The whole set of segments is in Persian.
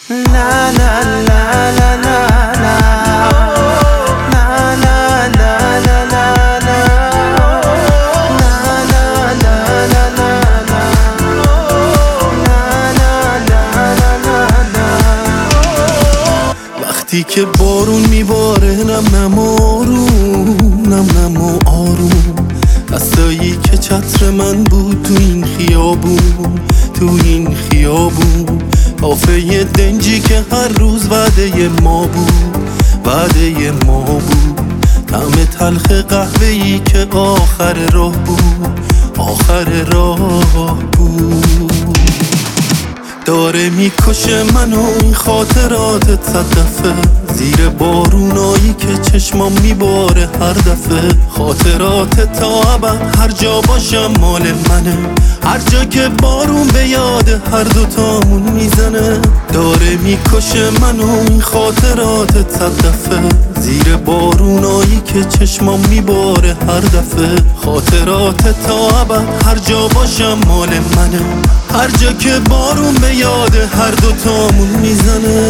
لا لا لا لا لا وقتی که بارون میباره نم نم آروم دستایی که چتر من بود تو این خیابون آفه دنجی که هر روز وعده ما بود طعم تلخ قهوه‌ای که آخر راه بود داره میکشه منو این خاطرات صد دفعه زیر بارونایی که چشمام میباره هر دفعه خاطرات تا ابد هر جا باشم مال منه هر جا که بارون به یاد هر دوتامون میزنه داره میکشه منو این خاطرات صد دفعه زیر بارونایی که چشمام میباره هر دفعه خاطرات تا ابد هر جا باشم مال منه هر جا که بارون به یاد هر دوتامون میزنه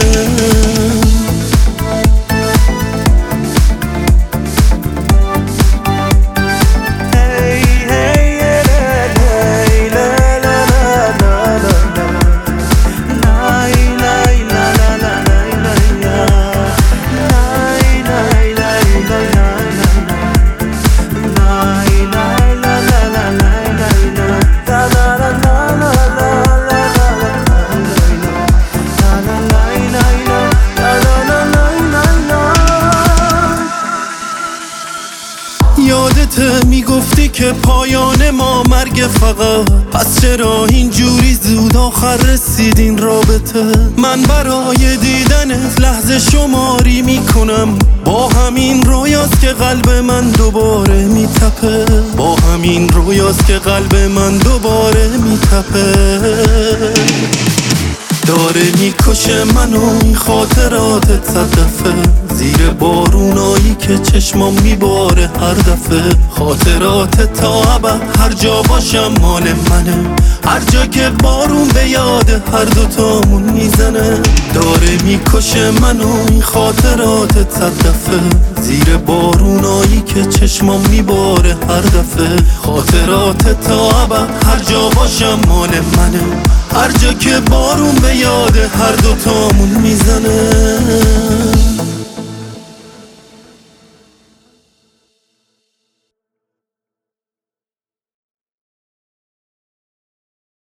یادت میگفتی که پایان ما مرگ فقط پس چرا اینجوری زود آخر رسید این رابطه من برای دیدنت لحظه شماری میکنم با همین رویاست که قلب من دوباره میتپه داره میکشه منو این خاطرات صد دفعه زیر بارونایی که چشمام میباره هر دفعه خاطرات تا ابد هر جا باشم مال منه هر جا که بارون به یاد هر دوتامون میزنه داره میکشه منو این خاطرات صد دفعه زیر بارونایی که چشمام میباره هر دفعه خاطرات تا ابد هر جا باشم مال منه هر جا که بارون به یاد هر دوتامون میزنه